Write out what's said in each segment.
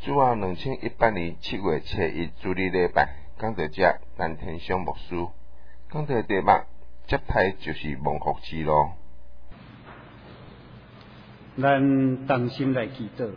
主后2018年7月初1主日礼拜，讲到这咱天上牧师讲到题目，接待就是蒙福之路。 咱同心来祈祷，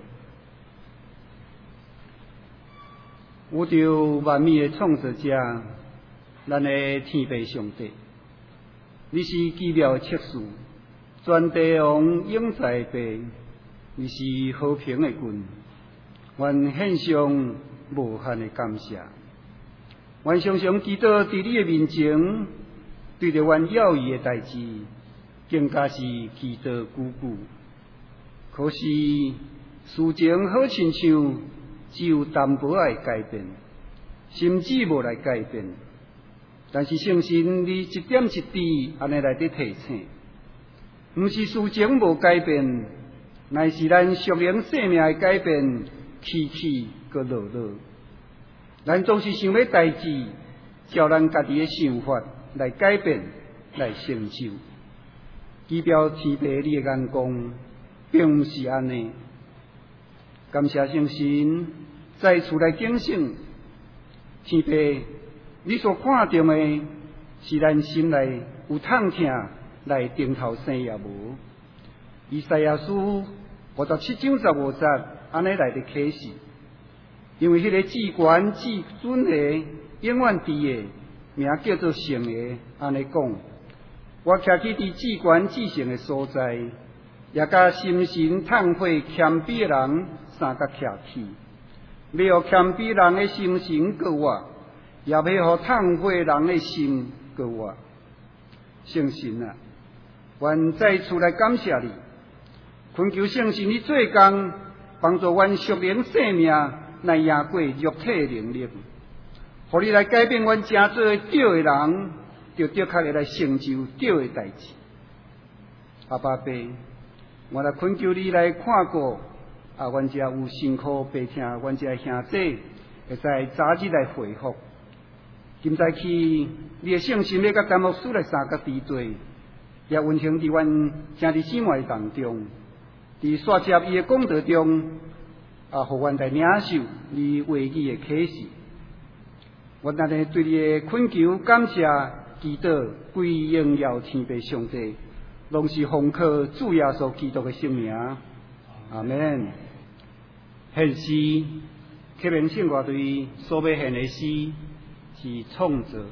有着万物的创造者，咱的天父上帝，你是奇妙的测试，全地王永在爸，你是和平的君，愿献上无限的感谢。愿常常祈祷伫你的面前，对着阮要义的代志，更加是祈祷久久。可是事情好亲像只有淡薄仔改变，甚至无来改变。但是相信你一点一滴安尼来伫提醒，毋是事情无改变，乃是咱属灵生命的改变，起起搁落落。咱总是想要代志，照咱家己的想法来改变，来成就。代表天父你的眼光，并毋是安尼。感谢圣神再次来警醒，天父，你所看重的是咱心内有痛疼来顶头生也无。以赛亚书57章15节安尼来的启示，因为迄个至悬至尊的永远伫的名叫做圣的，安尼讲，我徛起伫至悬至圣的所在。也甲心神痛悔谦卑的人三角徛起，要互谦卑人的心神过活，也要互痛悔人的心过活。圣神啊，愿再次来感谢你，恳求圣神你做工，帮助阮属灵生命来赢过肉体的能力，互你来改变阮正做对的人，就的确的来成就对的代志。阿爸爸，我来恳求你来看顾阮遮有辛苦白疼，阮遮兄弟会使早日来回复。今早起，你的圣心要甲詹牧师来三角敌对，也运行伫阮兄弟姊妹当中，伫刷接伊的讲道中，互阮来领受你话语的启示。我咱呢对你的恳求、感谢、祈祷，归荣耀天父上帝。拢是奉靠主耶稣基督的圣名，阿门。献诗，启明圣乐队所要献的诗是创造。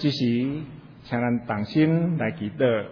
这时，请咱同心来祈祷。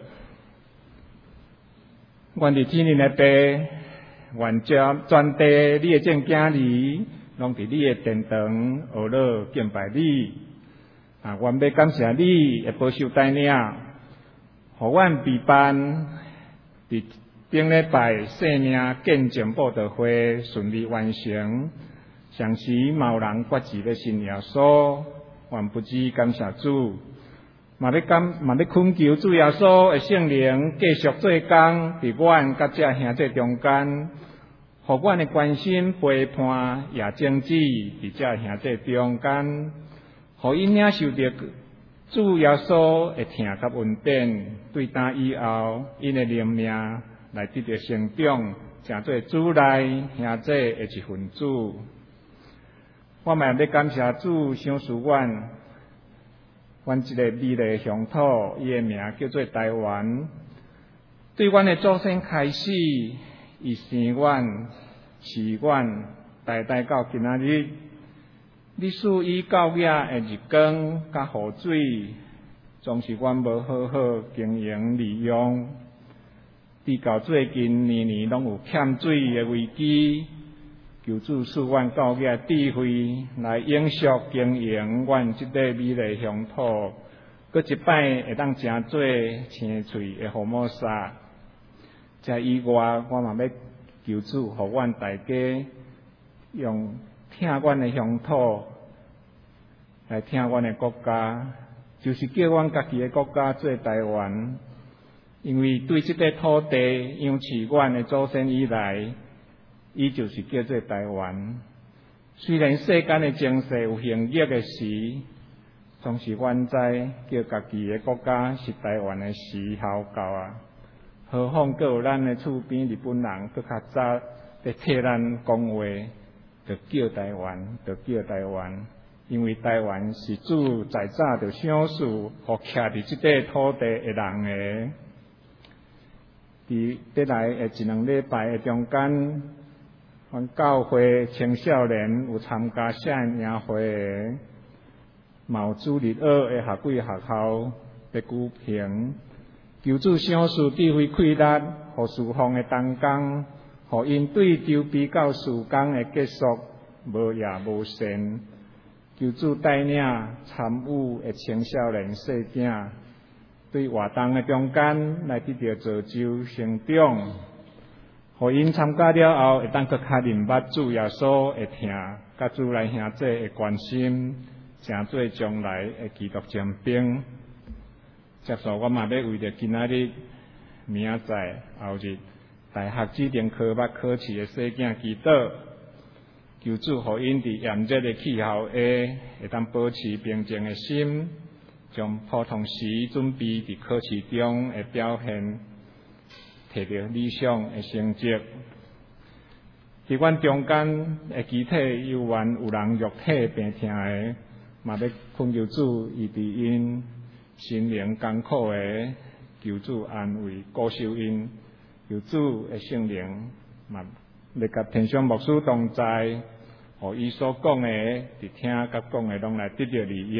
愿伫天灵的爸，愿全地你的众囝儿，拢伫你的殿堂学乐敬拜你。愿要感谢你的保守带领，互阮备办伫顶礼拜生命见证报道会顺利完成。上时嘛有人决志要信耶稣，愿不止感谢主。嘛要恳求主耶稣的圣灵继续做工，伫阮甲这兄弟中间，互阮的关心陪伴也政治伫这兄弟中间，互因领受着主耶稣的疼甲恩典，对当以后因的灵命来得到成长，成做主内兄弟的一份子。我嘛要感谢主赏赐阮一个美丽的乡土，伊的名叫做台湾。对阮的祖先开始，伊生阮、饲阮，代代到今仔日。你使伊教育的日光甲雨水，总是阮无好好经营利用。直到最近年年拢有欠水的危机。求主赐阮教育智慧，来永续经营阮即块美丽乡土，搁一摆会当真做青翠的福摩沙。这以外，我嘛要求主，互阮大家用听阮的乡土来听阮的国家，就是叫阮家己的国家做台湾。因为对即块土地养饲阮的祖先以来，伊就是叫做台湾。虽然世间的情势有形逆的时，总是阮知叫家己的国家是台湾的时候到啊。何况阁有咱的厝边日本人，阁较早在替咱讲话，就叫台湾，就叫台湾。因为台湾是主在早就赏赐，互徛伫即块土地的人的。伫得来的一两礼拜的中间，阮教会青少年有参加社营会的，嘛有主日学的学几学校要举行。求主赏赐智慧开力，互侍奉的同工，互因对周边到事工的结束无夜无闲。求主带领参与的青少年细囝，对活动的中间来得到造就成长，互因参加了后会当搁较认捌主耶稣的疼，甲主内兄弟的关心，成做将来的基督精兵。接续我嘛要为着今仔日、明仔载、后日大学指定科目考试的细囝祈祷，求主互因伫炎热的气候下，会当保持平静的心，将普通时准备伫考试中的表现，摕到理想的成绩。伫阮中间的肢体有缘有人肉体病痛的，嘛要恳求主医治因心灵艰苦的，求主安慰鼓励因，求主的圣灵嘛要甲天上牧师同在，互伊所讲的伫听甲讲的拢来得到利益。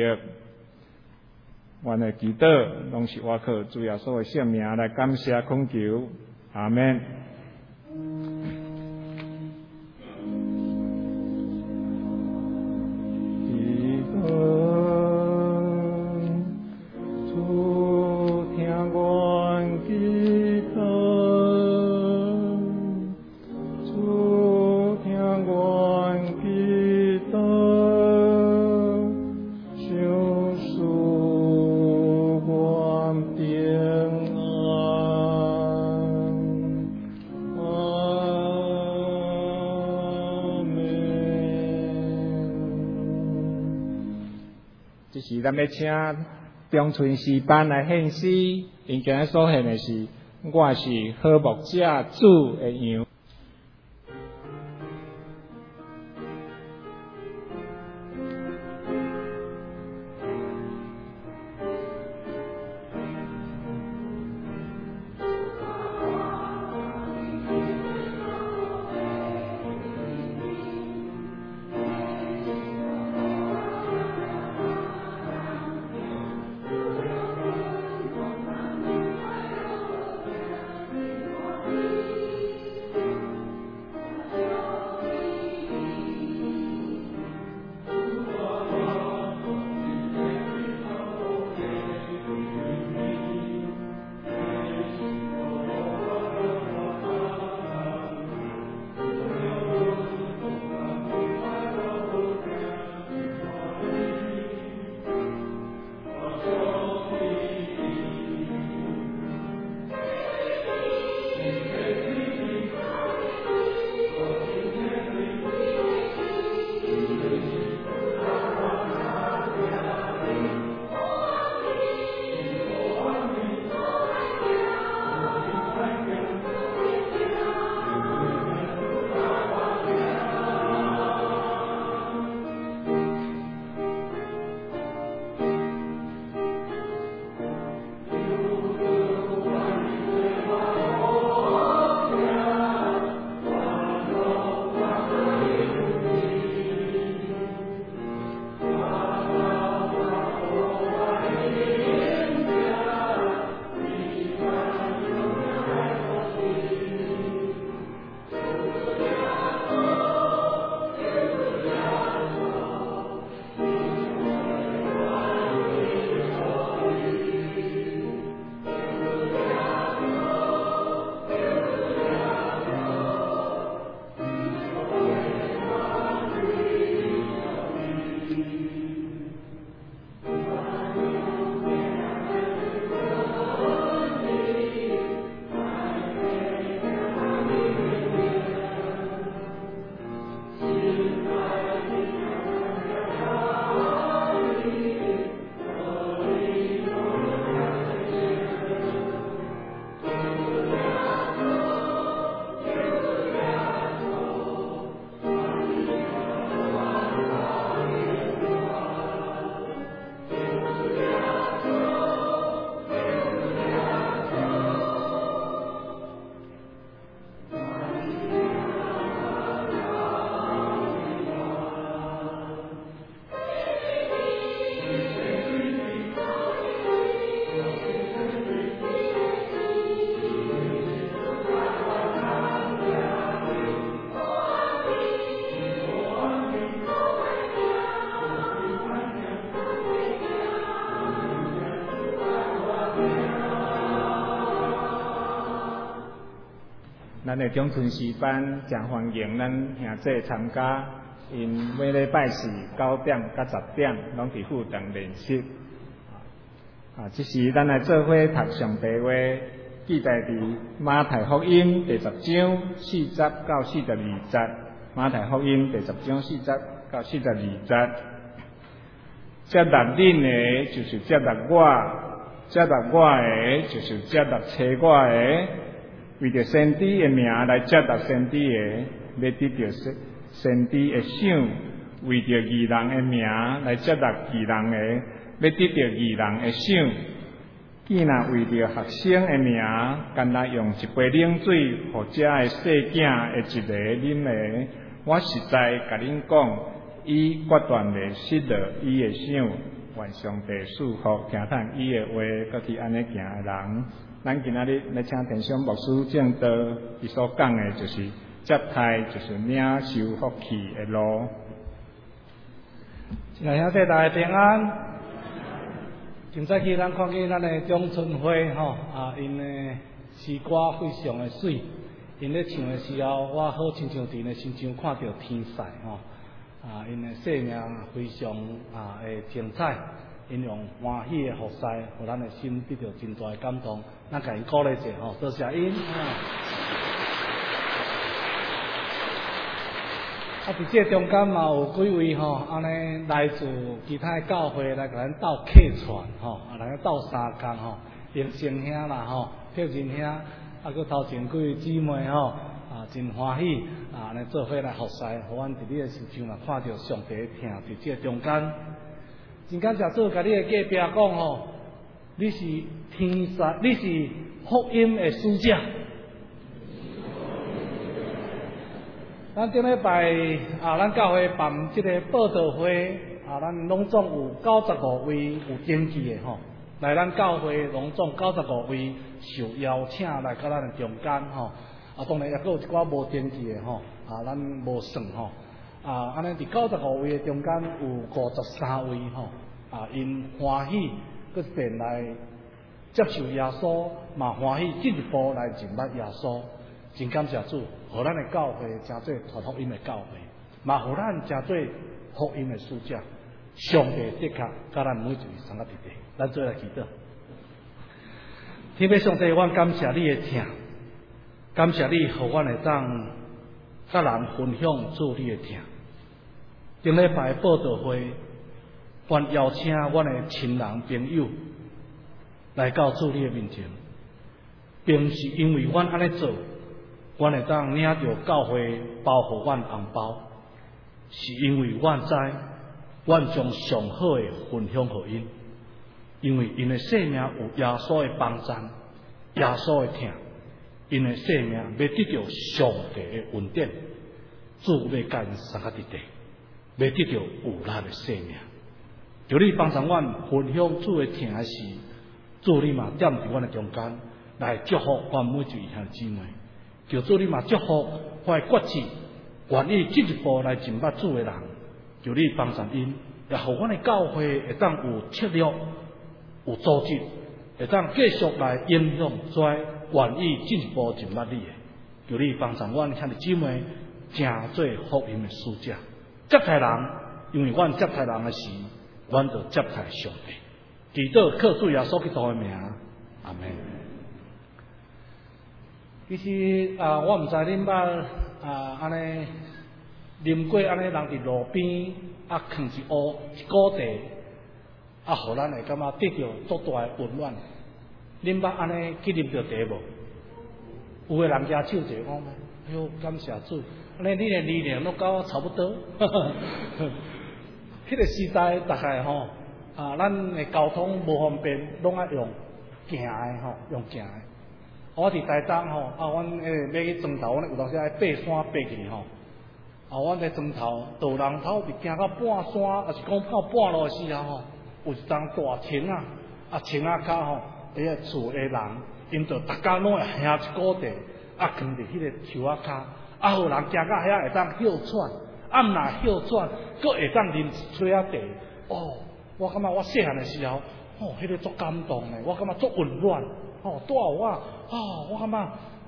阮的祈祷拢是我靠主耶稣的圣名来感谢恳求，阿们。是咱要请中村诗班来献诗，因今日所献的是我是好牧者主的羊。 咱的中春时班真欢迎咱兄弟参加，因每礼拜四9点到10点拢伫附堂练习。这是咱来做伙读上帝话，记载伫马太福音第10章40到42节。马太福音第10章40到42节。接纳恁的，就是接纳我；接纳我的，就是接纳找我的。为着先知的名来接纳先知的，要得到先知的赏；为着义人的名来接纳义人的，要得到义人的赏。既若为着学生的名，干那用一杯冷水，互遮的细囝的一个啉的，我实在甲恁讲，伊决断袂失落伊的赏。愿上帝祝福听叹伊的话，搁去安尼行的人。咱今仔日来请田香牧师正道，伊所讲的就是接待，就是领受福气的路。 亲爱兄弟，大家平安。今早起咱看见咱的中春会因的诗歌非常的水，因咧唱的时候，我好亲像伫咧亲像看到天使因的生命非常的精彩，因用欢喜的服侍，互咱的心得到真大的感动。咱甲因鼓励者多谢因伫这中间嘛有几位安尼来自其他的教会来甲咱斗客串来斗相共迎新兄啦铁人兄，搁头前几位姊妹真欢喜来做伙来服侍，互阮伫你的心上看到上帝的疼伫这中间。真感谢主，甲你的隔壁讲你是天使，你是福音的使者。咱顶礼拜咱教会办这个报道会咱拢总有95位有登记的来咱教会拢总95位受邀请来到咱的中间当然也有一寡无登记的咱无算安尼伫95位的中间有53位因欢喜搁一遍来接受耶稣，嘛欢喜进一步来认捌耶稣。真感谢主，互咱的教会诚做传福音的教会，嘛互咱诚做福音的使者。上帝的确甲咱每一位相合伫地，咱做来祈祷。天父上帝，阮感谢你的疼，感谢你，互阮会当甲人分享主你的疼。顶礼拜报道会，阮邀请阮的亲人朋友来到主你的面前，并是因为阮安尼做。阮会当领着教会包互阮红包，是因为阮知，阮将上好的分享互因，因为因的生命有耶稣的帮助，耶稣的疼，因的生命要得到上帝的恩典，主要甲因相合伫地，要得到有力的生命。求你帮助阮分享主的疼的时，主你嘛踮伫阮的中间，来祝福阮每一位兄姊妹。求主你嘛祝福，我决志愿意进一步来认捌主的人，求你帮助因，也互阮的教会会当有策略、有组织，会当继续来影响跩愿意进一步认捌你的。求你帮助阮兄弟姊妹，诚做福音的使者，接待人，因为阮接待人的时，阮就接待上帝。祈祷靠主耶稣基督的名，阿门。其实我毋知恁捌安尼啉过安尼人伫路边放一股地，互咱会感觉得到足大的温暖。恁捌安尼去啉着茶无？有诶人举手者讲，哎哟，感谢主！安尼你的年龄都跟我差不多。迄个时代大概咱的交通无方便，拢爱用行的用行的。我伫台东阮要去庄头，阮有当时爱爬山爬去阮在庄头道人头伫行到半山，也是讲到半路的时候有一丛大青青仔脚迄个厝的人，因着逐家拢会兄一股地，放伫迄个树仔骹，互人行到遐会当休喘，毋若休喘，佫会当啉一吹仔茶。我感觉我细汉的时候，迄个足感动的，我感觉足温暖。带我我感觉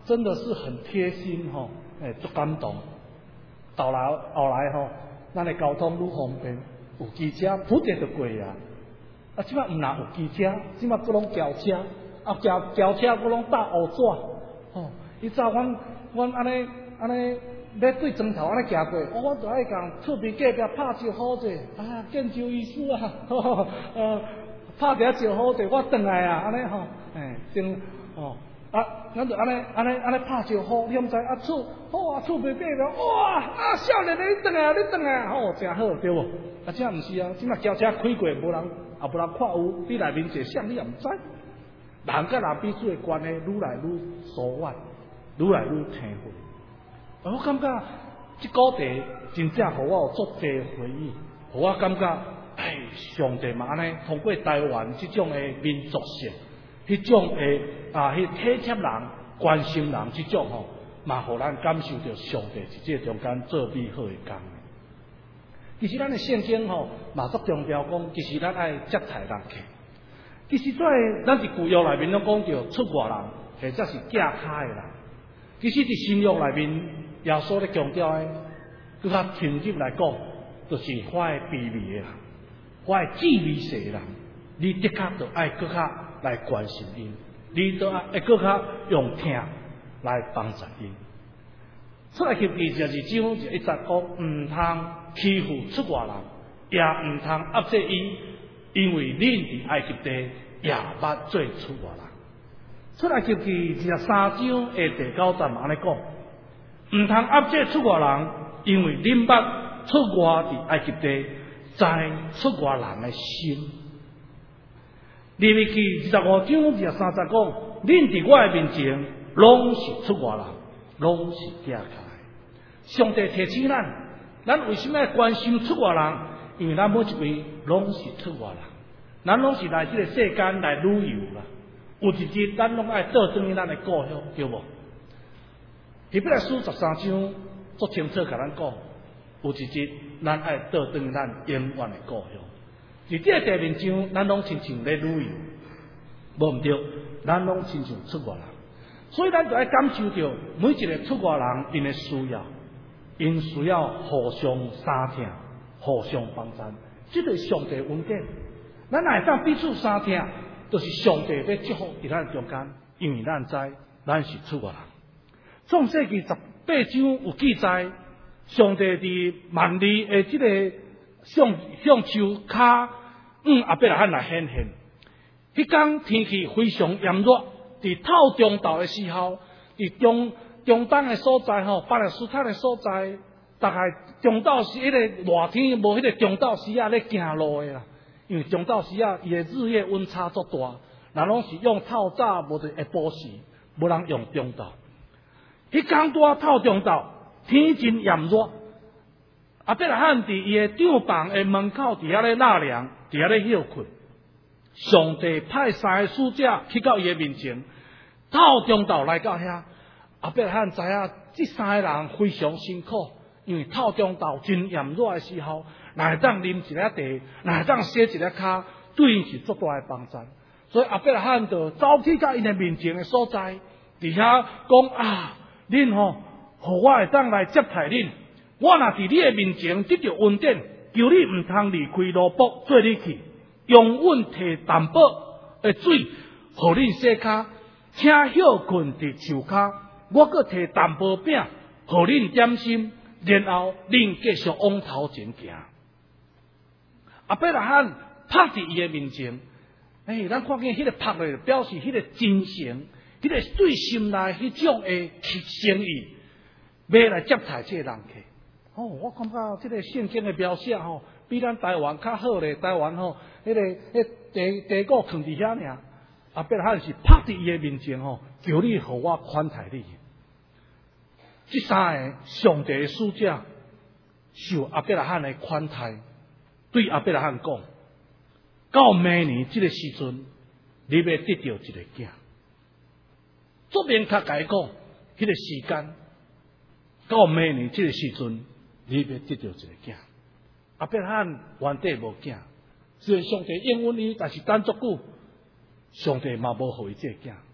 真的是很贴心吼，足感动。后来吼，咱的交通愈方便，有机车普直就过啊。啊，即摆毋但有机车，即摆佫拢轿车，啊轿车佫拢搭乌纸。吼，伊早阮安尼要对庄头安尼行过，我就爱共厝边隔壁拍招呼者，啊，建州医师啊，拍一招呼者，我转来啊，安尼吼，先哦。啊，咱就安尼拍招呼，你毋知啊厝好啊，厝边隔壁哇啊，少年你转来，吼，真好对无？啊，这毋是啊，即马轿车开过，无人看有，你内面坐谁你也毋知。人甲人彼此的关系愈来愈疏远，愈来愈天灰。我感觉即个地真正互我有足侪回忆，互我感觉，上帝嘛安尼通过台湾即种的民族性。迄种诶迄体贴人、关心人即种吼，嘛互咱感受到上帝是即中间做美好诶工。其实咱诶圣经吼，嘛足强调讲，其实咱爱接待人客。其实咱伫旧约内面拢讲着出外人，或者是架卡诶人。其实伫新约内面，耶稣咧强调诶，更较深入来讲，就是我诶卑微诶人，我诶智微细诶人，你的确着爱更较来关心因，你都会更较用听来帮助因。出来去第12章就一直讲，毋通欺负出外人，也毋通压制伊，因为恁伫埃及地也捌做出外人。出来去第13章的第9节安尼讲，毋通压制出外人，因为恁捌出外伫埃及地，知出外人的心。利未记25章23节讲，恁伫我的面前，拢是出外人，拢是假卡。上帝提醒咱为什么要关心出外人？因为咱每一位拢是出外人，咱拢是来这个世间来旅游啦。有一日，咱拢爱倒转去咱的故乡，对无？希伯来书13章足清楚甲咱讲，有一日，咱爱倒转去咱永远的故乡。伫这个地面上，咱拢亲像咧旅游，无毋对，咱拢亲像出外人，所以咱就要感受到每一个出外人因的需要，因需要互相相听、互相帮衬，这就是上帝恩典。咱若会当彼此相听，就是上帝要祝福伫咱中间，因为咱知咱是出外人。创世纪18章有记载，上帝伫万里的这个向树骹亚伯拉罕来显现。迄天天气非常炎热，伫透中昼的时候，伫中东的所在吼，巴勒斯坦的所在，大概中昼时迄个热天无迄个中昼时咧行路的啦，因为中昼时伊的日夜温差足大，若拢是用透早无就下晡时，无人用中昼。迄天拄透中昼，天真炎热，亚伯拉罕伫伊的帐房的门口伫遐咧纳凉，伫遐咧休困。上帝派3个使者去到伊的面前，透中昼来到遐。亚伯拉罕知影这3个人非常辛苦，因为透中昼真炎热的时候，若会当啉一粒茶，若会当洗一粒骹，对因是足大的帮助。所以亚伯拉罕就走去到因的面前的所在，伫遐讲啊，恁吼，互我会当来接待恁。我若伫你的面前得到恩典，求你毋通离开路卜做你去。用阮摕淡薄的水，互恁洗骹，请休困伫树骹。我阁摕淡薄饼，互恁点心，然后恁继续往头前行。亚伯拉罕拍伫伊的面前，咱看见迄个拍的，表示迄个真诚，迄个最心内迄种的诚意，要来接待这个人客。我感觉这个圣经的描写吼，比咱台湾较好咧。台湾吼，地鼓囥伫遐尔，亚伯拉罕是拍伫伊的面前吼，求你互我款待你。这3个上帝的使者受亚伯拉罕的款待，对亚伯拉罕讲：到明年这个时阵，你要得到一个囝。足明确甲伊讲，迄个时间到明年这个时阵，你要得到一个囝。亚伯拉罕原底无囝，虽然上帝应允伊，但是等足久，上帝嘛无互伊这个囝。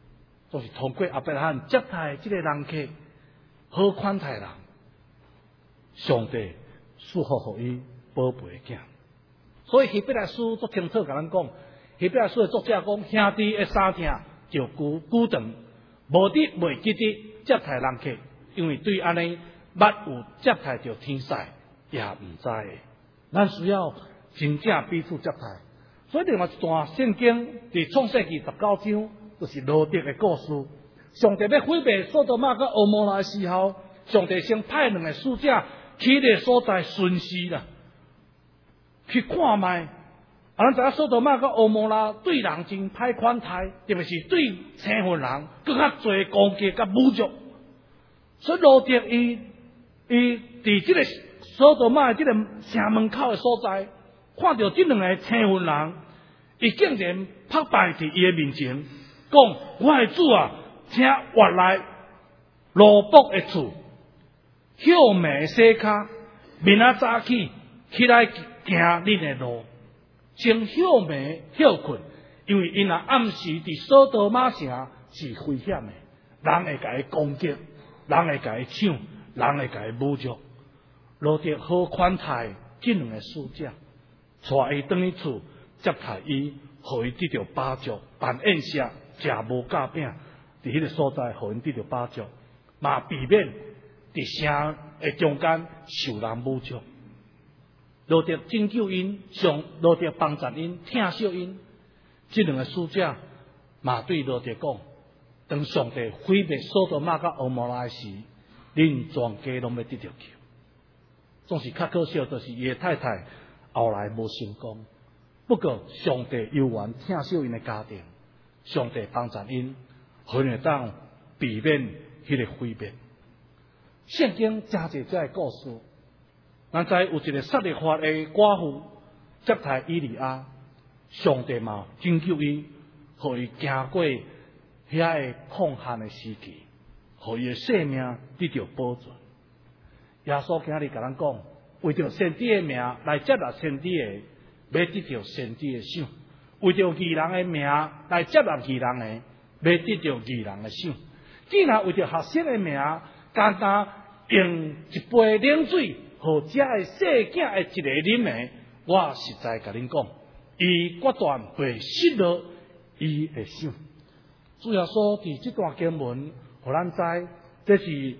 就是通过阿伯拉罕接待这个人客，好款待人，上帝赐福予伊宝贝的囝。所以希伯来书足清楚甲咱讲，希伯来书的作者讲，兄弟的三听就久长，无得袂记得接待人客，因为对安尼捌有接待着天使，也毋知的。咱需要真正彼此接待。所以另外一段圣经伫创世纪19章，就是罗德的故事。上帝要毁灭索多玛甲蛾摩拉的时候，上帝先派两个使者去迄个所在巡视啦，去看卖。咱知影索多玛甲蛾摩拉对人真歹款待，特别是对青份人更较侪攻击甲侮辱。所以罗德伊伫即个索多玛即个城门口的所在，看到这两个青份人，伊竟然拍败伫伊的面前，讲：我的主啊，请活来罗卜的厝，歇眠洗骹，明仔早起来行恁的路，先歇眠歇困，因为因若暗时伫索多玛城是危险的，人会甲伊攻击，人会甲伊抢，人会甲伊侮辱。罗德好款待这两个使者，带伊转去厝接待伊，互伊得到饱足，办宴席，食无价饼，伫迄个所在，互因得到饱足，嘛避免伫城的中间受人侮辱。罗德拯救因，罗德帮助因，疼惜因。这两个使者嘛对罗德讲：当上帝毁灭索多玛甲蛾摩拉时，恁全家拢要得到救。总是较可惜，就是伊的太太后来无成功。不过上帝犹原疼惜因的家庭，上帝帮助因，互因会当避免迄个毁灭。圣经真侪这个故事，咱知有一个撒利法的寡妇接待以利亚，上帝嘛拯救伊，互伊行过遐个抗旱的时期，互伊的性命得到保存。耶稣今日甲咱讲，为着先知的名来接纳先知的，要得到先知的赏；为着义人的名来接纳义人的，要得到义人的赏。既然为着学生的名，简单用一杯冷水，互遮的细囝的一个啉的，我实在甲恁讲，伊决断会失落伊的赏。主要说伫这段经文，互咱知这是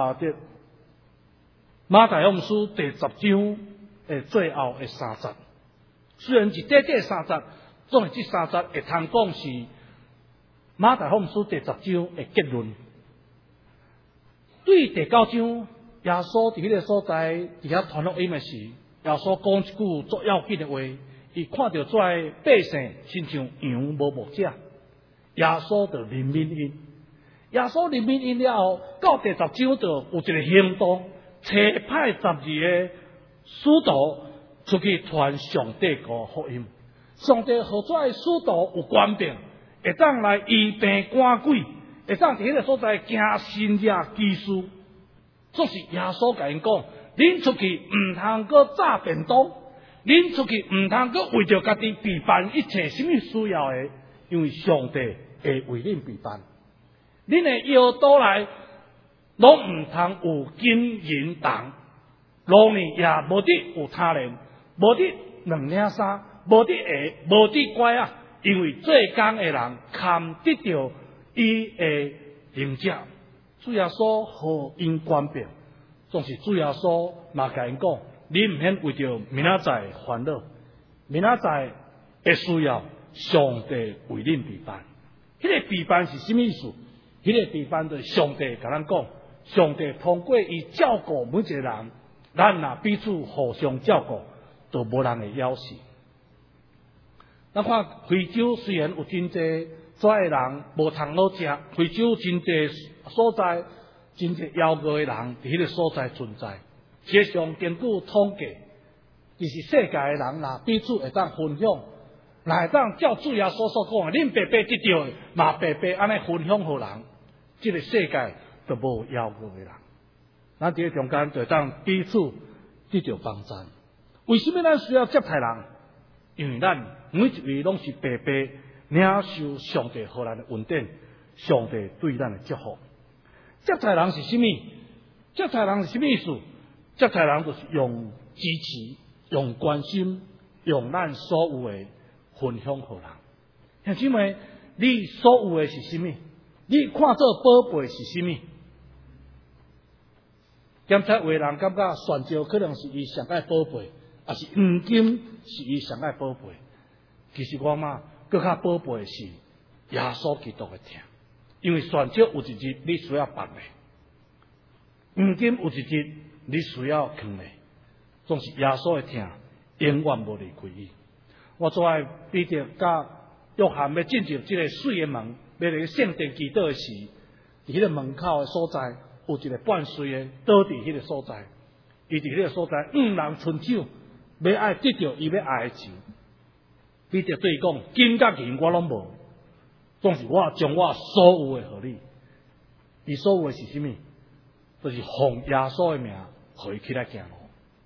马太福音书第10章的最后的3节，虽然是短短3节，总是这3节会通讲是马太福音书第10章的结论。对第9章，耶稣伫迄个所在伫遐传福音的时，耶稣讲一句足要紧的话，伊看到遮的百姓亲像羊无牧者，耶稣就怜悯因。耶稣怜悯因了后，到第10章就有一个行动。差派12个使徒出去传上帝个福音。上帝何在使徒有权柄，会当来医病赶鬼，会当伫迄个所在行神迹奇事。这是耶稣甲因讲：恁出去唔通阁炸便当，恁出去唔通阁为着家己备办一切什么需要的，因为上帝会为恁备办。恁的腰刀来。拢唔通有金银铜，路呢也无得有他人，无得2领衫，无得鞋，无得拐啊！因为做工的人堪得到伊的灵者。主耶稣互因权柄，总是主耶稣嘛甲因讲：你唔免为着明仔载烦恼，明仔载的需要，上帝为恁备办。迄个备办是什么意思？迄个备办就是上帝甲咱讲。上帝通过伊照顾每一个人，咱若彼此互相照顾，就无人会夭死。咱看非洲虽然有真济遮的人无通好食，非洲真济所在真济夭折的人伫迄个所在存在。事实上，根据统计，就是世界的人若彼此会当分享，若会当照主耶稣所讲的，恁白白得到的，嘛白白安尼分享互人，这个世界。都无夭折的人，咱伫中间就当彼此得到帮助。为什么咱需要接待人？因为咱每一位拢是白白领受上帝予咱的恩典， 上帝对咱的祝福。接待人是什么？接待人是什么意思？接待人就是用支持、用关心、用咱所有的分享给人。兄姊妹，你所有的是什么？你看做宝贝是什么？检测有的人感觉选召可能是伊上爱宝贝，也是黄金是伊上爱宝贝。其实我嘛，更较宝贝是耶稣基督的疼，因为选召有一日你需要放的，黄金有一日你需要放的，总是耶稣的疼，永远无离开伊。我最爱彼得甲约翰要进入这个水的门，要来圣殿祈祷的时，伫迄个门口的所在，有一个半岁的倒伫迄个所在，伊伫迄个所在人伸手，要爱得到伊要爱的钱。彼得对伊讲：金甲银我拢无，总是我将我所有的互你。伊所有的是什么？就是奉耶稣的名，互伊起来行路。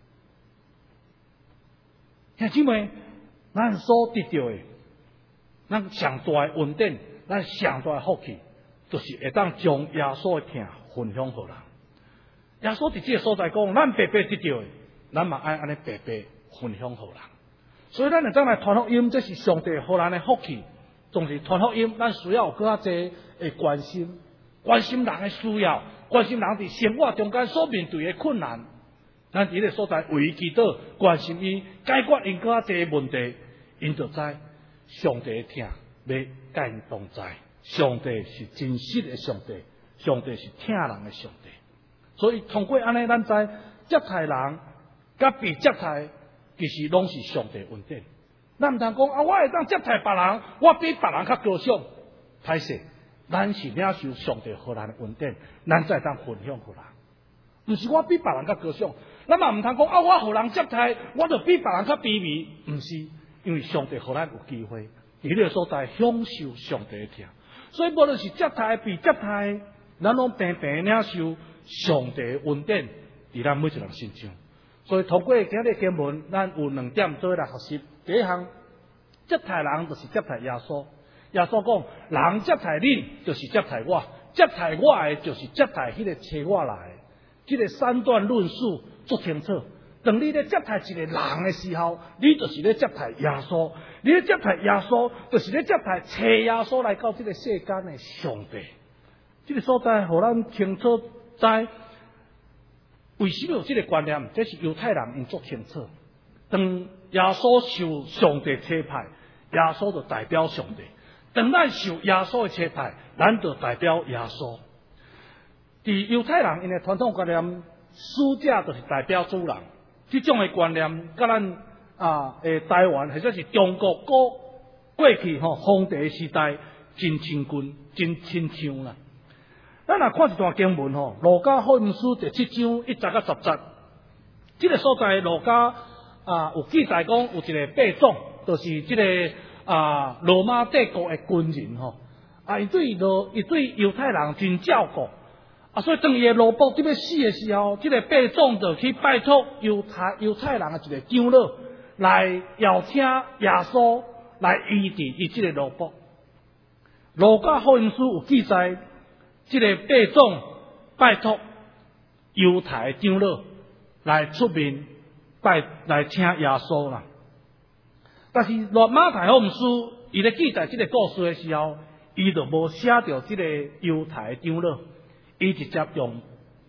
兄姊妹，咱所得到的，咱上大的恩典，咱上大的福气，就是会当将耶稣的疼分享给人。耶稣伫这个所在讲，咱白白得到的，咱嘛爱安尼白白分享给人。所以咱会当来传福音，这是上帝给咱的福气。总是传福音，咱需要有更加侪的关心，关心人的需要，关心人伫生活中间所面对的困难。咱伫个所在为伊祈祷，关心伊，解决因更加侪的问题，因就知上帝的疼要甲因同在。上帝是真实的上帝，上帝是疼人的上帝。所以通过安尼，咱知接待人甲被接待，其实拢是上帝恩典。咱唔通讲啊，我会当接待别人，我比别人较高尚。歹势，咱是领受上帝给咱的恩典，咱才当分享给人。唔是我比别人较高尚，咱嘛唔通讲啊，我互人接待，我就比别人较卑微。唔是，因为上帝给咱有机会，伫迄个所在享受上帝的疼。所以无论是接待被接待，咱拢平平领受上帝的恩典伫咱每一人身上。所以透过今日经文，咱有2点做来学习。第一项，接待人就是接待耶稣。耶稣讲：人接待恁，就是接待我；接待我的，就是接待迄个找我来的。这个三段论述足清楚。当你咧接待一个人的时候，你就是咧接待耶稣；你咧接待耶稣，就是咧接待找耶稣来到这个世间的上帝。这个所在，互咱清楚知为什么有这个观念？这是犹太人因足清楚。当耶稣受上帝差派，耶稣就代表上帝；当咱受耶稣的差派，咱就代表耶稣。伫犹太人因的传统观念，使者就是代表主人。这种的观念，甲咱台湾或者是中国过去皇帝的时代真亲近、真亲像啦。咱若看一段经文路加福音书第7章1节到10节，这个所在路加有记载讲有一个兵长，就是这个罗马帝国的军人伊对犹太人真照顾。所以当伊的罗卜准备死的时候，这个兵长就去拜托犹太人的一个长老来邀请耶稣来医治伊这个罗卜。路加福音书有记载，这个兵长拜托犹太的长老来出面来请耶稣啦。但是马太福音书伊咧记载这个故事的时候，伊就无写到这个犹太的长老。伊直接用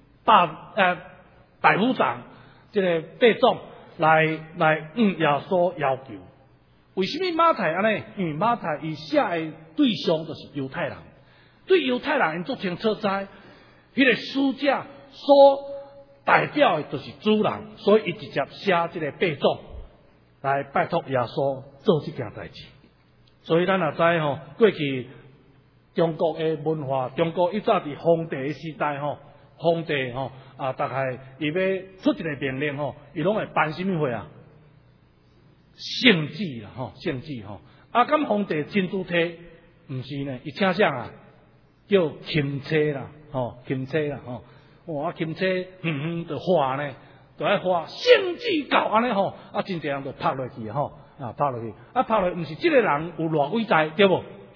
大武长这个兵长来耶稣要求。为什么马太安尼？因为马太伊写的对象就是犹太人，对犹太人因足清楚知，迄个使者所代表的就是主人，所以伊直接写这个兵长来拜托耶稣做这件代志。所以咱也知过去。中国的文化，中国一早伫皇帝的时代皇帝大概伊要出一个命令伊拢会办什么会啊？圣旨啦圣旨咁皇帝真主体，毋是呢？伊请啥啊？叫钦差啦钦差啦钦差就画呢，就爱画圣旨到安尼真侪人就拍落去拍落去，拍落去毋是即个人有偌伟大对无？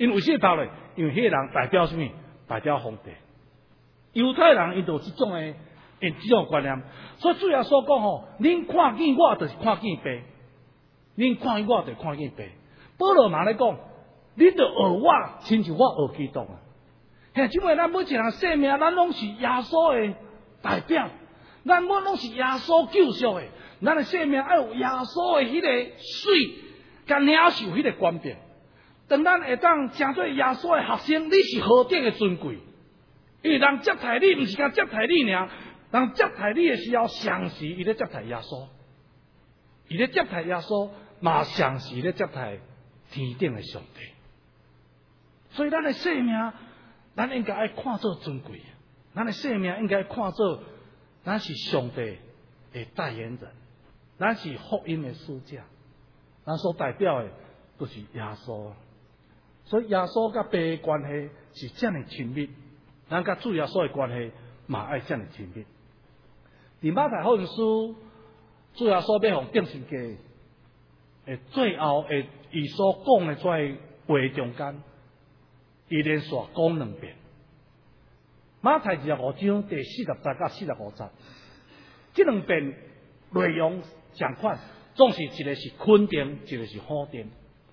因为啥道理？因为迄个人代表什么？代表皇帝。犹太人伊就这种的，这种观念。所以主要所讲吼，恁看见我就是看见爸，恁看见我就是看见爸。保罗嘛咧讲，你着学我，亲像我学基督啊。现即摆咱每一人生命，咱拢是耶稣的代表，咱每拢是耶稣救赎的。咱的生命要有耶稣的迄个水，甲领受迄个权柄。当咱会当成做耶稣的学生，你是何等的尊贵！因为人接待你，毋是甲接待你尔，人接待你的时候，常时伊咧接待耶稣，伊咧接待耶稣，嘛常时咧接待天顶的上帝。所以咱的生命，咱应该爱看作尊贵，咱的生命应该看作咱是上帝的代言人，咱是福音的使者，咱所代表的就是耶稣。所以耶稣甲爸的关系是这么亲密，咱甲主耶稣的关系嘛爱这么亲密。伫马太福音书，主耶稣要互定神家诶最后诶，伊所讲的在话中间，伊连续讲2遍。马太25章第40到45节，这2遍内容相款，总是一个是肯定，一个是否定。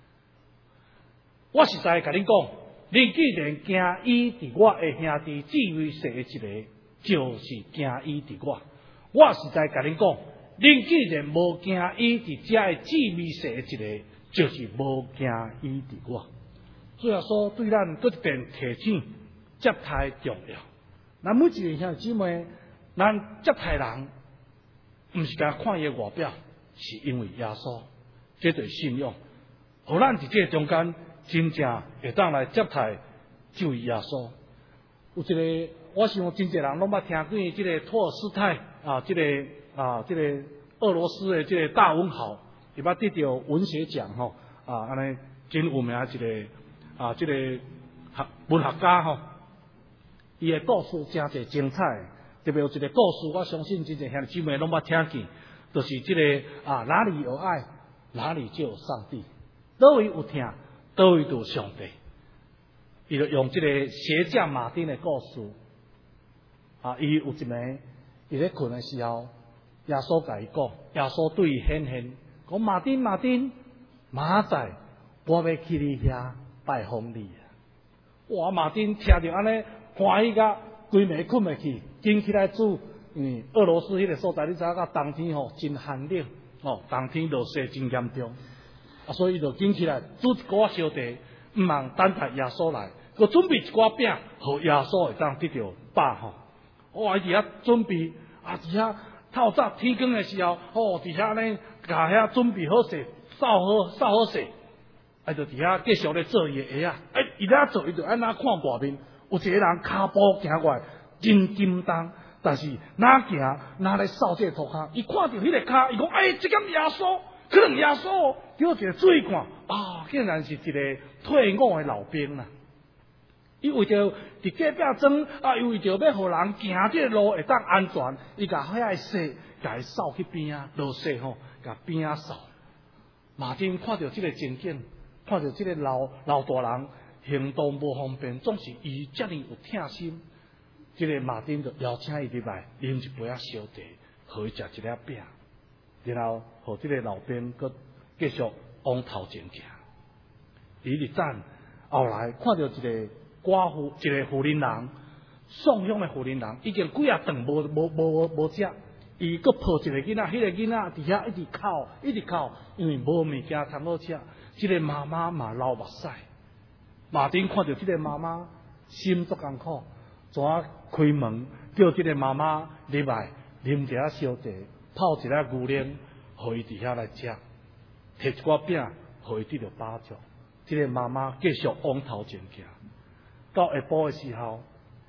我实在甲恁讲，恁既然惊伊伫我的兄弟姊妹说的一个，就是惊伊伫我。我实在甲恁讲，恁既然无惊伊伫遮的姊妹说的一个，就是无惊伊伫我。主要说对咱搁一遍提醒，接待重要。咱每一个兄弟姊妹，咱接待人，毋是甲看伊的外表，是因为耶稣，这就是信仰。互咱伫这中间。真正会当来接待就耶稣。有一个，我想真侪人拢捌听过这个托尔斯泰啊，这个俄罗斯的这个大文豪，伊捌得到文学奖吼啊，安尼真有名一个这个文学家吼，伊的故事真侪精彩。特别有一个故事，我相信真侪兄弟姊妹拢捌听见，就是这个哪里有爱，哪里就有上帝。倒位有听。倒位就上帝，伊就用这个鞋匠马丁的故事伊有一暝，伊咧困的时候，耶稣甲伊讲，耶稣对伊显现，讲马丁，明仔我要去你遐拜访你啊！哇，马丁听着安尼，欢喜甲规暝困袂去，紧起来煮。因为俄罗斯迄个所在，你知影，冬天真寒冷冬天落雪真严重。所以伊就紧起来煮一锅烧茶，毋茫等待耶稣来，佮准备一锅饼，互耶稣会当得到饱吼。哇！伊伫遐准备伫遐透早天光的时候，伫遐呢，甲遐准备好势，扫好势，就伫遐继续咧做伊的鞋啊。伊咧做，伊就安那看外面，有一个人骹步行过来，真金当，但是哪行哪咧扫这个涂骹，伊看到迄个骹，伊讲：这敢耶稣？可能耶稣叫一个水管竟然是一个退伍的老兵啦。伊为着伫隔壁装伊为着要互人行这个路会当安全，伊甲遐雪甲伊扫去边啊，落雪甲边啊扫。马丁看到这个情景，看到这个老大人行动无方便，总是伊遮尔有疼心。这个马丁就邀请伊入来啉一杯烧茶，互伊食一粒饼。然后，互这个老兵佮继续往头前行。伊入站后来看到一个寡妇，一个妇人人，送养的妇人人，已经几啊顿无食。伊佮抱一个囡仔，迄个囡仔伫遐一直哭，因为无物件通好食。这个妈妈嘛流目屎。马丁看到这个妈妈心足艰苦，怎开门叫这个妈妈入来啉一下烧茶。泡一粒牛奶，互伊伫遐来食；摕一寡饼，互伊得到饱足。这个妈妈继续往头前行。到下晡的时候，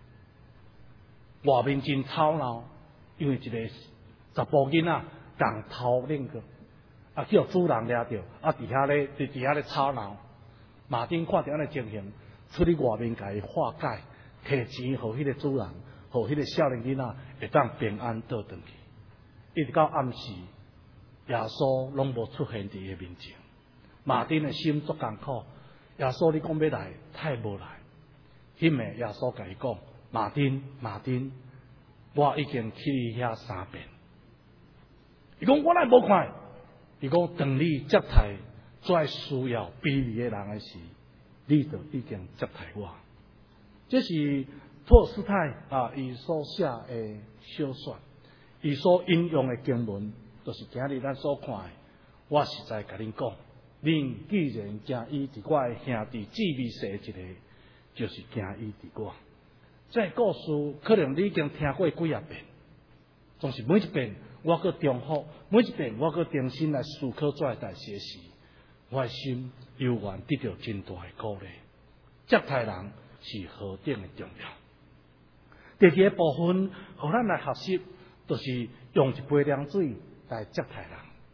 外面真吵闹，因为一个查甫囡仔共头领过，叫主人抓到，伫遐咧吵闹。马丁看到安尼情形，出去外面甲伊化解，摕钱互迄个主人，互迄个少年囡仔会当平安倒转去。一直到暗时，耶稣拢无出现伫伊面前。马丁的心足艰苦， 耶稣你讲要来，太无来。迄暝耶稣甲伊讲：马丁，我已经去你遐3遍。伊讲我来无看。伊讲当你接待最需要卑微的人的时，你就已经接待我。这是托尔斯泰伊所写的小说，伊所引用的经文，就是今日咱所看的。我实在甲恁讲，恁既然惊伊伫我的兄弟姊妹说一个，就是惊伊伫我。这故事可能你已经听过几啊遍，总是每一遍我搁重复，每一遍我搁重新来思考这代志时，我的心犹原得到真大的鼓励。接待人是何等的重要。第二个部分，互咱来学习，就是用一杯凉水来接待人。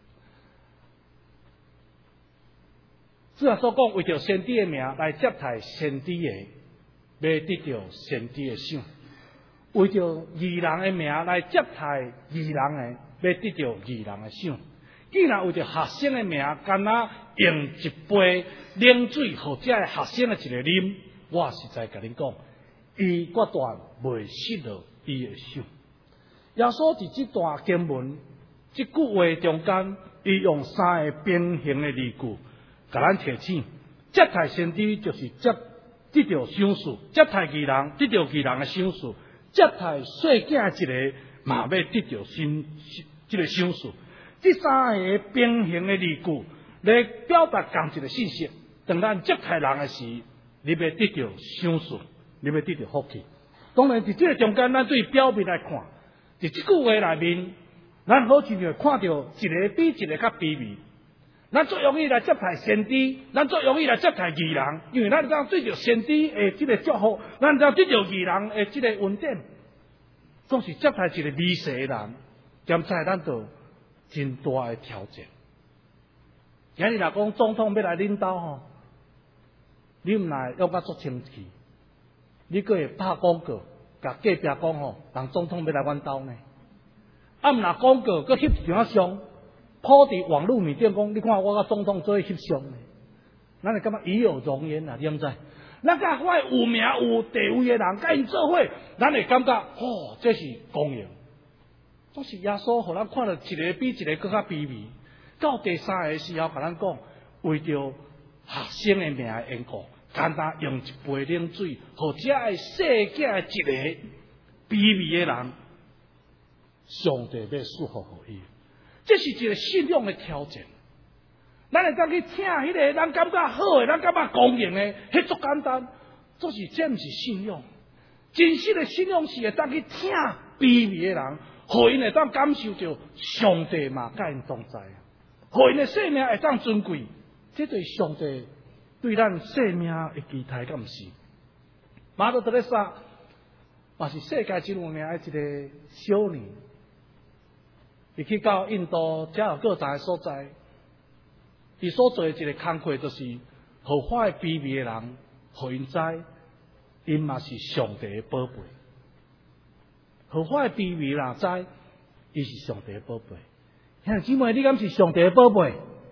主要所讲，为着先知的名来接待先知的，要得到先知的赏；为着义人的名来接待义人的，要得到义人的赏。既然为着学生的名，干那用一杯冷水，互这个学生的一个啉，我实在甲恁讲，伊决断袂失落伊的赏。耶稣伫这段经文这句话中间，伊用3个平行的例句。甲咱提醒，接待先知就是得到赏赐，接待义人得到义人的赏赐，接待细囝一个嘛要得到这个赏赐。这3个平行的例句来表达同一个信息。当咱接待人的时，你要得到赏赐，你要得到福气。当然，伫这个中间，咱对表面来看，伫这句话内面，咱好亲像看到一个比一个较卑微。咱最容易来接待先知，咱最容易来接待义人，因为咱才对着先知的这个祝福，咱才对着义人的这个恩典，总是接待一个微小的人，兼在咱就真大的挑战。今日若讲总统要来领导吼，你唔来要甲足清气，你佫会拍广告，甲隔壁讲吼，人总统要来阮兜呢，啊唔若广告佫翕一张相。铺伫网络面顶讲，你看我甲总统做翕相呢，咱会感觉与有荣焉啊，你毋知？咱甲我有名有地位的人，甲因做伙，咱会感觉这是公营。总是耶稣互咱看到一个比一个更较卑微。到第3个时候，甲咱讲，为着学生的名的缘故，简单用一杯冷水，互这个世界一个卑微的人，上帝要祝福互伊。这是一个信仰的挑战。咱会当去听迄个咱感觉好的，咱感觉公平的，迄足简单。这是这毋是信仰。真实的信仰是会当去听卑微的人，互因会当感受到上帝嘛，甲因同在，互因的生命会当尊贵。这就是上帝对咱生命的期待，敢毋是？马可·德雷莎嘛是世界真有名的一个小女。伊去到印度遮有各大的所在，伊所做的一个工课，就是互法的卑微的人，互因知，因嘛是上帝的宝贝。互法的卑微人知，伊是上帝的宝贝。兄弟姊妹，你敢是上帝的宝贝？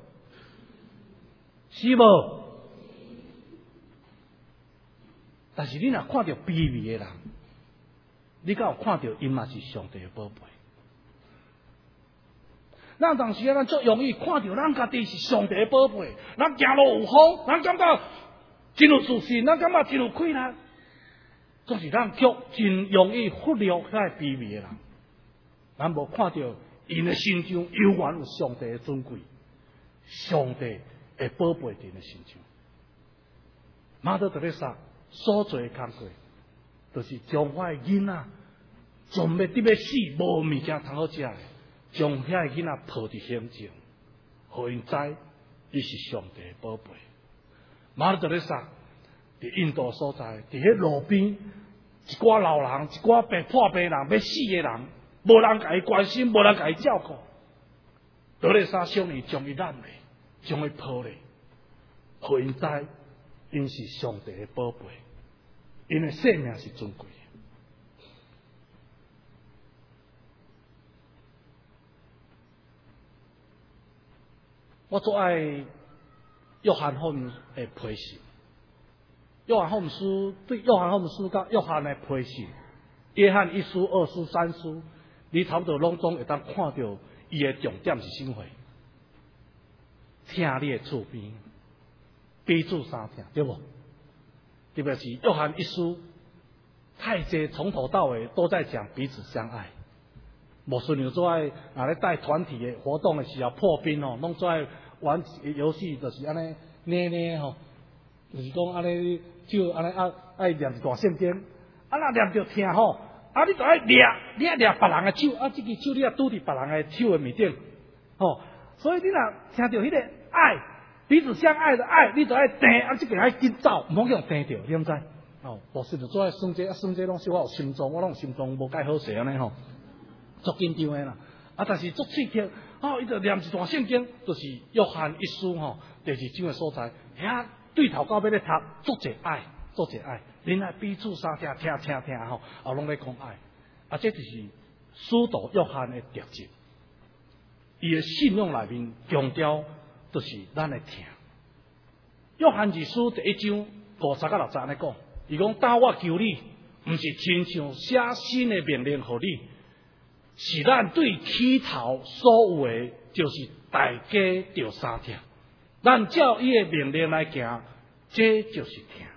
是无？但是你若看到卑微的人，你敢有看到因嘛是上帝的宝贝？咱当时咱最容易看到咱家己是上帝的宝贝，咱行路有风，咱感觉真有自信，咱感觉真有气力。总是咱却真容易忽略遐卑微的人，咱无看到因的心上犹原有上帝的尊贵，上帝的宝贝伫因的心上。马可·德雷莎所做的工作，就是将我的囡仔准备得要死，无物件通好食的。将遐个囡仔抱伫胸前，互因知伊是上帝的宝贝。马可·德雷莎伫印度所在，伫迄路边一寡老人、一寡被破病人、要死的人，无人甲伊关心，无人甲伊照顾。德雷莎小女将伊揽来，将伊抱来，互因知因是上帝的宝贝，因的生命是尊贵的。我最爱约翰福音的批示， 约翰福音书对约翰福音书甲约翰的批示，约翰一书、二书、三书，你差不多拢总会当看到伊的重点是啥货？听你的厝边，彼此相听，对不？特别是约翰一书，太济从头到尾都在讲彼此相爱。无顺流做爱咧带团体的活动的时候破冰吼，拢做爱玩游戏，就是安尼捏捏吼，就是讲安尼手安尼爱念一段圣经，若念着听吼，你就爱捏别人的手，这个手你拄伫别人的手的面顶，吼，所以你若听到迄个爱，彼此相爱的爱，你就爱订，这个爱紧走，唔好用订着，你毋知？哦，无顺流做爱算这拢是我有心脏，我拢心脏无介好势安尼吼。足紧张的啦，但是足刺激，伊就念一段圣经，就是约翰一书吼，第二章的所在，遐对头到尾咧读，足者爱，恁爱彼此相听，听吼，拢咧讲爱，这就是使徒约翰的特质，伊的信仰内面强调就是咱的听。约翰二书第一章50到60安尼讲，伊讲但我求你，毋是亲像写新的命令互你。是咱对起头所有的，就是大家着相听。咱照伊的命令来行，这就是听。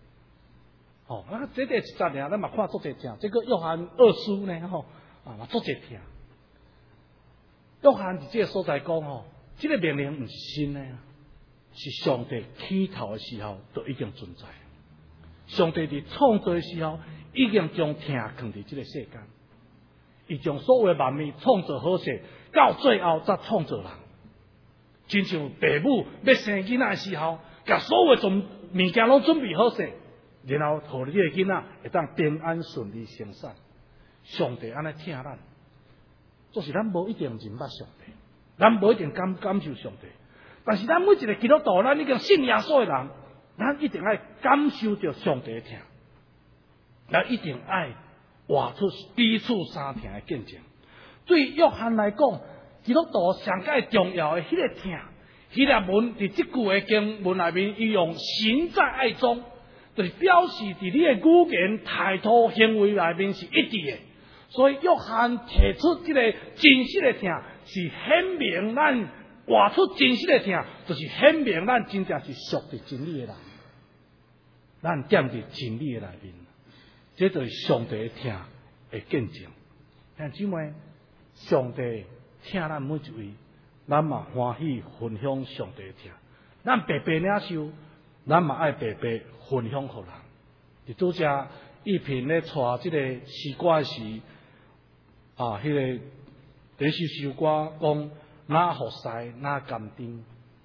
这个一节尔，咱嘛看足侪听。这个约翰二书呢，嘛足侪听。约翰伫这个所在讲这个命令毋是新的，是上帝起头的时候就已经存在。上帝伫创造的时候，已经将听放伫这个世间。伊将所有的万物创造好势，到最后才创造人。亲像父母要生囡仔的时候，甲所有的物件拢准备好势，然后互你的囡仔会当平安顺利生产。上帝安尼听咱，就是咱无一定认捌上帝，咱无一定感受上帝，但是咱每一个基督徒，咱已经信耶稣的人，咱一定爱感受到上帝的听，咱一定爱活出彼此相听的见证。对约翰来讲，基督徒上界重要的迄个听，希腊文伫即句的经文内面，伊用行在爱中，就是表示伫你的语言、态度、行为内面是一致的。所以约翰提出这个真实的听，是显明咱活出真实的听，就是显明咱真正是属于真理的人，咱踮伫真理的内面。这就是上帝的听的见证。兄姊妹，上帝听咱每一位，咱嘛欢喜分享上帝的听。咱白白领受，咱嘛爱白白分享互人。伫拄则一平咧带这个诗歌的时，迄个第一首歌讲哪服侍哪甘甜。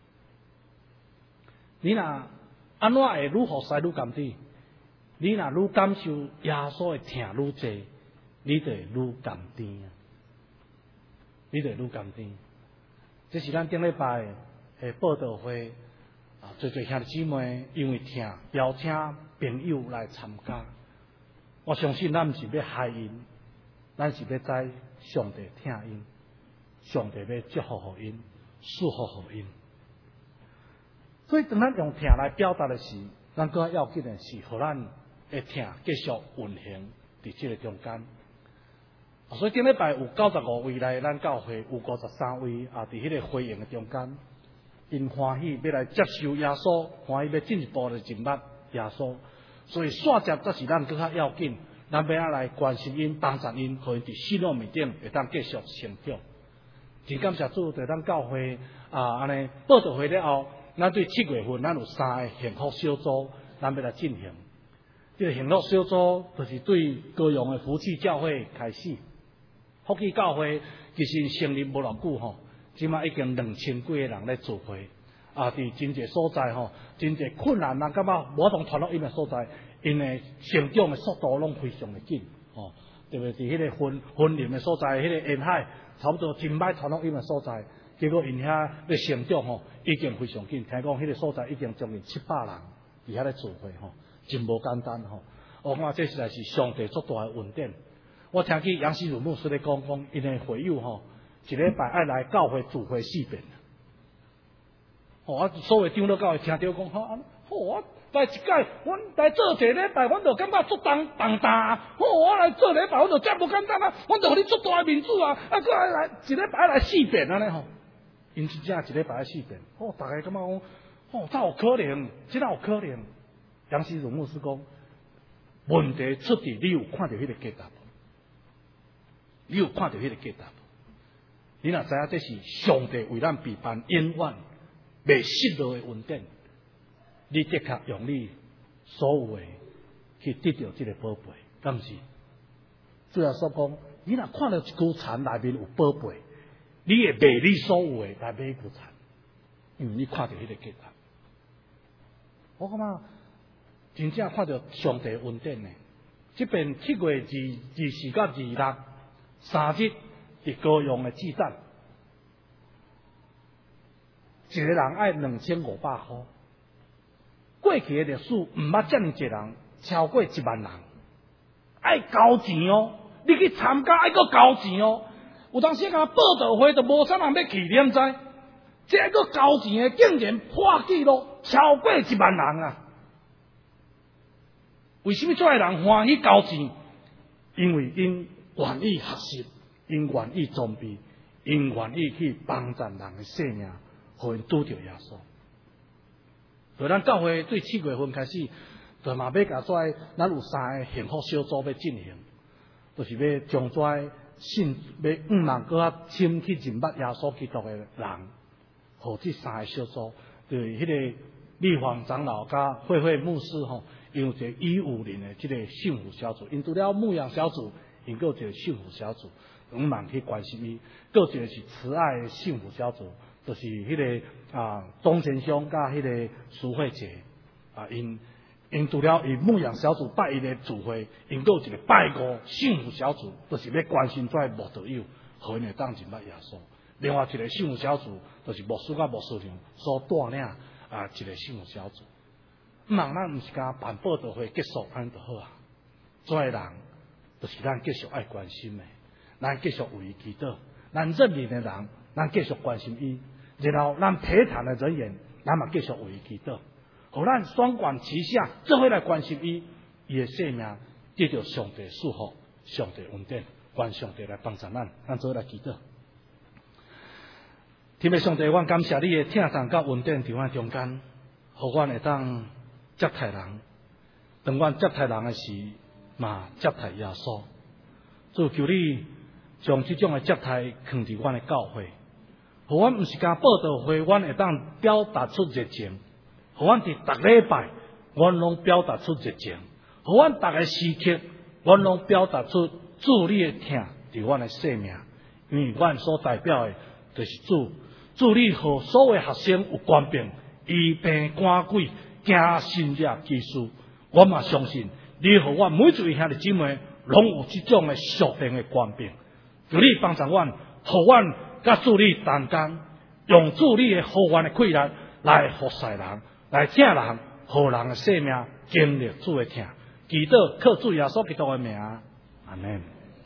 你若安怎会愈服侍愈甘甜？你若愈感受耶稣的听愈济，你就会愈甘甜啊！你就会愈甘甜。这是咱顶礼拜的报道会最兄弟姊妹因为听邀请朋友来参加。我相信咱毋是要害因，咱是要知上帝听因，上帝要祝福互因，祝福互因。所以当咱用听来表达的时，咱更要紧的是，互咱的听继续运行伫这个中间。所以顶礼拜有95位来咱教会，有53位伫迄个会营的中间，因欢喜要来接受耶稣，欢喜要进一步的认捌耶稣。所以线接则是咱更较要紧，咱要来关心因、帮助因，互因伫信仰面顶会当继续成长。真感谢主，在咱教会安尼报道会了后，咱对7月份咱有3个幸福小组，咱要来进行。这个幸福小组就是对高雄的福气教会开始。福气教会其实成立无偌久吼，即马已经2000几个人咧聚会。伫真侪所在真侪困难，人感觉无同传福音的所在，因的成长的速度拢非常的紧特别是迄个婚林的所在，迄个沿海差不多真歹传福音的所在，结果因遐咧成长已经非常紧。听讲迄个所在已经将近700人伫遐咧聚会真无简单我看这实在是上帝足大的恩典。我听见杨希儒牧师咧讲因的会友一礼拜爱来教会聚会4遍。所有长老教会听到讲， 来一届，阮来做一个礼拜，阮就感觉足重担。我来做礼拜，阮就遮无简单啊！阮就互你足大面子啊！啊，搁来一礼拜来4遍安尼吼，因真正一礼拜来4遍。大家感觉讲，怎有可能？怎有可能？杨希荣牧师讲，问题出伫你有看到迄个解答无？你有看到迄个解答无？你若知影这是上帝为咱备办永远未失落的恩典，你的确用你所有的去得到这个宝贝，敢毋是？主要所讲，你若看到一股田内面有宝贝，你会卖你所有的来买一股田，因为你看到迄个解答。我感觉真正看到上帝恩典呢。这边7月24到26 3日。伫高雄的祭站，一个人爱2500块。过去的历史毋捌遮尔侪人超过1万人，爱交钱哦！你去参加爱搁交钱哦！有当时讲报道会都无啥人要去，你毋知？这个交钱的竟然破纪录，超过1万人啊！为什么这个人欢喜交钱？因为因愿意学习。因愿意装备，因愿意去帮助人的性命，互因拄着耶稣。所以咱教会对7月份开始，就嘛要甲跩，咱有3个幸福小组要进行，就是要将跩信要5万个深去认捌耶稣基督的人，互这3个小组，就是迄个立方长老甲慧牧师吼，因有一个150人的这个幸福小组，因除了牧养小组，因有一个幸福小组。5万去关心伊，搁一个是慈爱的幸福小组，就是迄个钟先生甲迄个苏慧姐因除了以牧养小组拜伊的主会，因搁有一个拜五幸福小组，就是要关心跩慕道友，互因会当认捌耶稣。另外一个幸福小组，就是牧师甲牧师长所带领一个幸福小组。咱毋是甲办报道会结束安就好啊，跩人就是咱继续爱关心的。咱继续为伊祈祷，咱认命的人，咱继续关心伊，然后咱陪谈的人员，咱嘛继续为伊祈祷，互咱双管齐下，做伙来关心伊，伊的性命得到上帝祝福，上帝恩典，愿上帝来帮助咱，咱做伙来祈祷。天父上帝，阮感谢你的听从甲恩典伫阮中间，互阮会当接待人，当阮接待人的时，嘛接待耶稣。主求你。将这种的接待放伫阮的教会，互阮毋是讲报道会，阮会当表达出热情；互阮伫逐礼拜，阮拢表达出热情；互阮逐个时刻，阮拢表达出主你的疼伫阮的生命。因为阮所代表的，就是主你和所有学生有官兵、医病赶鬼、行神业技术，我嘛相信你和我每一位兄弟姊妹，拢有这种的属灵的官兵。求你帮助阮，互阮甲主你同工，用主你的好愿的气力来服侍人，来听人，互人的生命经历主的疼。祈祷靠主耶稣基督的名，阿门。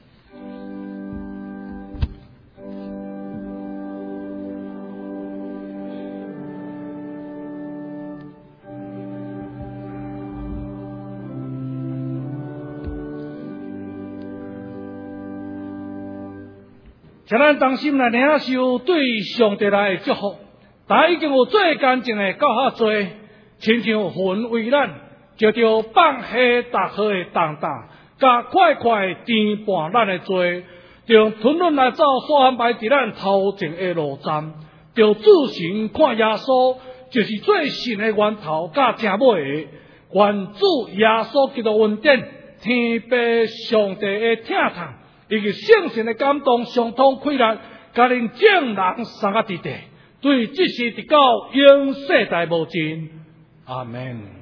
请咱当心来领受对上帝来的祝福。大家已经有最干净的够较多，亲像云为咱，就着放下大河的重担，甲快快填满咱的罪，就吞吞来走所安排伫咱头前的路站，就自行看耶稣，就是最神的源头甲正尾的，愿主耶稣基督恩典，天父上帝的疼痛。以及圣神的感动，相通气力，甲恁众人三个伫地，对这些直到永世代无尽。阿门。